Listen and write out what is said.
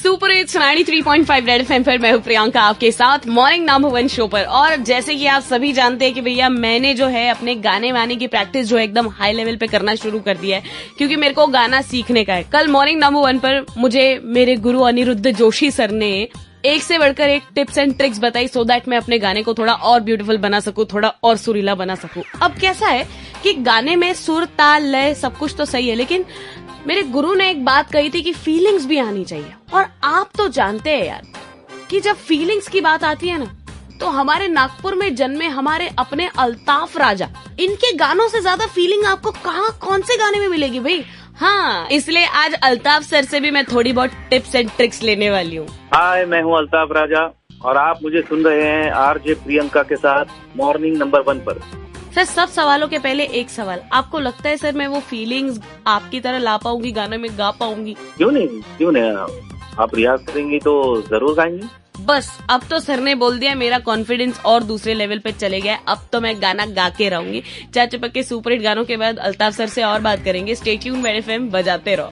Super hits 93.5 red FM पर मैं हूं प्रियंका आपके साथ मॉर्निंग नंबर 1 शो पर। और जैसे कि आप सभी जानते हैं कि भैया मैंने जो है अपने गाने वाने की प्रैक्टिस जो है एकदम हाई लेवल पे करना शुरू कर दिया है, क्योंकि मेरे को गाना सीखने का है। कल मॉर्निंग नंबर 1 पर मुझे मेरे गुरु अनिरुद्ध जोशी सर ने एक से बढ़कर एक टिप्स एंड ट्रिक्स बताई, सो दैट मैं अपने गाने को थोड़ा और ब्यूटीफुल बना सकूं, थोड़ा और सुरीला बना सकूं। अब कैसा है कि गाने में सुर ताल लय सब कुछ तो सही है, लेकिन मेरे गुरु ने एक बात कही थी कि फीलिंग्स भी आनी चाहिए। और आप तो जानते हैं यार कि जब फीलिंग्स की बात आती है ना, तो हमारे नागपुर में जन्मे हमारे अपने अल्ताफ राजा, इनके गानों से ज्यादा फीलिंग आपको कहाँ कौन से गाने में मिलेगी भाई। हाँ, इसलिए आज अल्ताफ सर से भी मैं थोड़ी बहुत टिप्स एंड ट्रिक्स लेने वाली हूँ। हाय, मैं हूँ अल्ताफ राजा और आप मुझे सुन रहे हैं आरजे प्रियंका के साथ मॉर्निंग नंबर 1 पर। सर, सब सवालों के पहले एक सवाल, आपको लगता है सर मैं वो फीलिंग्स आपकी तरह ला पाऊंगी, गाने में गा पाऊंगी? क्यों नहीं, आप रियाज करेंगी तो जरूर गाएंगी। बस अब तो सर ने बोल दिया, मेरा कॉन्फिडेंस और दूसरे लेवल पे चले गया। अब तो मैं गाना गा के रहूंगी। चार चुपक के सुपर हिट गानों के बाद अल्ताफ सर से और बात करेंगे। स्टे ट्यून्ड, रेड एफएम बजाते रहो।